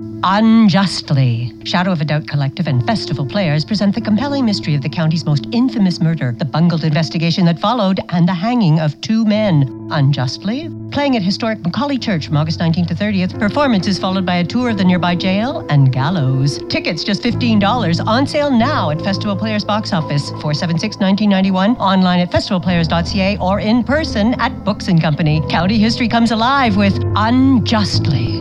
Unjustly. Shadow of a Doubt Collective and Festival Players present the compelling mystery of the county's most infamous murder, the bungled investigation that followed, and the hanging of 2 men. Unjustly? Playing at historic Macaulay Church from August 19th to 30th. Performance is followed by a tour of the nearby jail and gallows. Tickets just $15. On sale now at Festival Players box office, 476-1991, online at festivalplayers.ca, or in person at Books & Company. County history comes alive with Unjustly.